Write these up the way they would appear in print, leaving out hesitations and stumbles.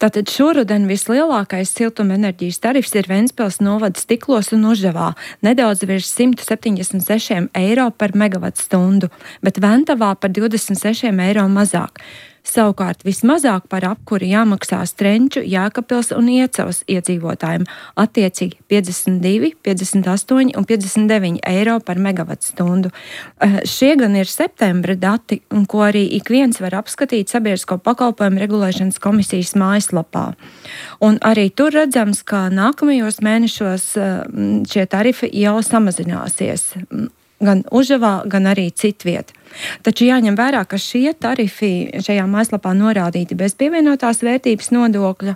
Tātad šoruden vislielākais siltumenerģijas tarifs ir Ventspils novada Stiklos un Užavā, nedaudz virs 176 eiro par megavatstundu, bet Ventavā par 26 eiro mazāk. Savukārt vismazāk par apkuri jāmaksā Strenču, Jēkabpils un Iecavas iedzīvotājiem, attiecīgi 52, 58 un 59 eiro par megavatstundu. Šie gan ir septembra dati, ko arī ik viens var apskatīt Sabiedrisko pakalpojumu regulēšanas komisijas mājaslapā. Un arī tur redzams, ka nākamajos mēnešos šie tarifi jau samazināsies. Gan Užavā, gan arī citviet. Taču jāņem vērā, ka šie tarifi šajā mājaslapā norādīti bez pievienotās vērtības nodokļa.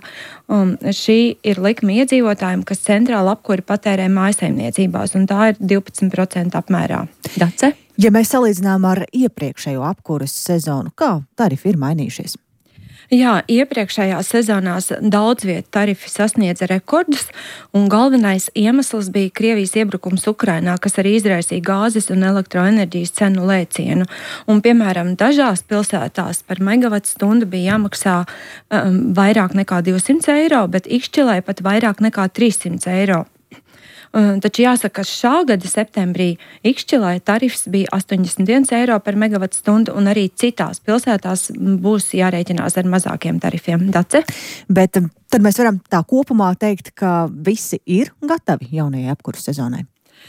Šī ir likme iedzīvotājiem, kas centrāli apkuri patērē mājsaimniecībās, un tā ir 12% apmērā. Dace? Ja mēs salīdzinām ar iepriekšējo apkuras sezonu, kā tarifi ir mainījušies? Jā, iepriekšējās sezonās daudz vietu tarifi sasniedza rekordus, un galvenais iemesls bija Krievijas iebrukums Ukrainā, kas arī izraisīja gāzes un elektroenerģijas cenu lēcienu. Un, piemēram, dažās pilsētās par megavatstundu bija jāmaksā vairāk nekā 200 eiro, bet Ikšķilē pat vairāk nekā 300 eiro. Taču jāsaka, ka šā gada septembrī Ikšķilē tarifs bija 81 eiro par megavatstundu, un arī citās pilsētās būs jārēķinās ar mazākiem tarifiem. Dace? Bet tad mēs varam tā kopumā teikt, ka visi ir gatavi jaunajai apkuras sezonai.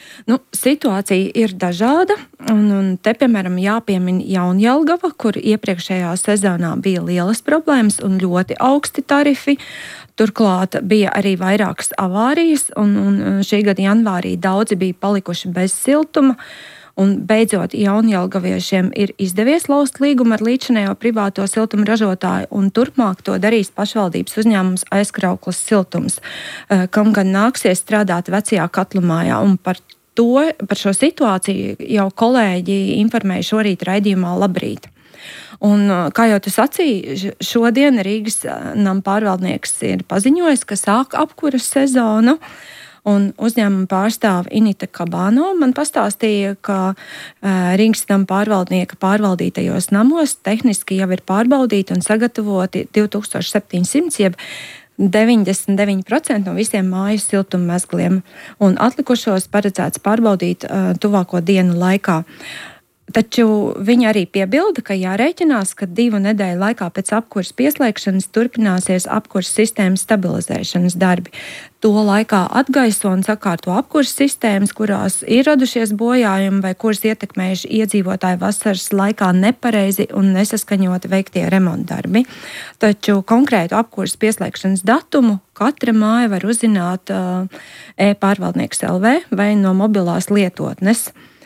Situācija ir dažāda, un te, piemēram, jāpiemina Jaunjelgava, kur iepriekšējā sezonā bija lielas problēmas un ļoti augsti tarifi. Turklāt bija arī vairākas avārijas, un šī gada janvārī daudzi bija palikuši bez siltuma. Un beidzot, jaunjelgaviešiem ir izdevies laust līgumu ar līdzinējo privāto siltuma ražotāju, un turpmāk to darīs pašvaldības uzņēmums Aizkrauklas siltums, kam gan nāksies strādāt vecajā katlumājā. Un par šo situāciju jau kolēģi informēja šorīt raidījumā Labrīt. Un, kā jau tu sacīji, šodien Rīgas nama pārvaldnieks ir paziņojis, ka sāk apkuras sezonu. Un uzņēmuma pārstāve Inita Kabāno man pastāstīja, ka Rīgas nama pārvaldnieka pārvaldītajos namos tehniski jau ir pārbaudīti un sagatavoti 2700, jeb 99% no visiem mājas siltummezgliem, un atlikušos paredzēts pārbaudīt tuvāko dienu laikā. Taču viņi arī piebilda, ka jārēķinās, ka 2 nedēļu laikā pēc apkuras pieslēgšanas turpināsies apkuras sistēmas stabilizēšanas darbi. To laikā atgaiso un sakārto apkuras sistēmas, kurās ir radušies bojājumi vai kuras ietekmējuši iedzīvotāju vasaras laikā nepareizi un nesaskaņoti veiktie remontdarbi. Taču konkrētu apkuras pieslēgšanas datumu katra māja var uzzināt e-pārvaldnieks LV vai no mobilās lietotnes.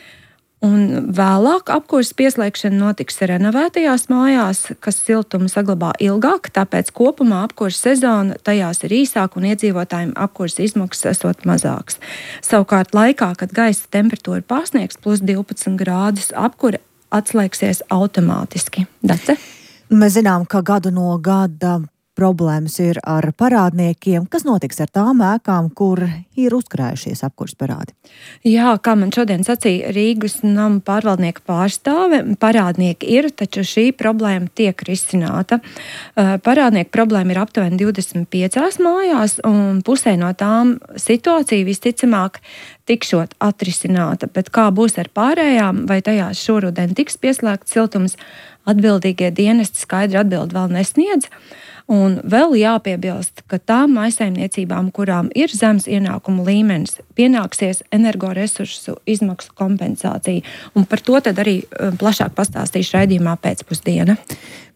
Un vēlāk apkuras pieslēgšana notiks renovētajās mājās, kas siltumu saglabā ilgāk, tāpēc kopumā apkuras sezona tajās ir īsāka un iedzīvotājiem apkuras izmaksas esot mazāks. Savukārt laikā, kad gaisa temperatūra pārsniegs plus 12 grādus, apkura atslēgsies automātiski. Dace? Mēs zinām, ka gadu no gada problēmas ir ar parādniekiem. Kas notiks ar tām ēkām, kur ir uzkrājušies apkuras parādi? Jā, kā man šodien sacīja Rīgas nama pārvaldnieka pārstāve, parādnieki ir, taču šī problēma tiek risināta. Parādnieku problēma ir aptuveni 25 mājās, un pusē no tām situācija visticamāk tikšot atrisināta. Bet kā būs ar pārējām, vai tajās šoruden tiks pieslēgts siltums, atbildīgie dienesti skaidri atbildi vēl nesniedz. Un vēl jāpiebilst, ka tām mājsaimniecībām, kurām ir zems ienākumu līmenis, pienāksies energoresursu izmaksu kompensācija. Un par to tad arī plašāk pastāstīšu raidījumā pēcpusdiena.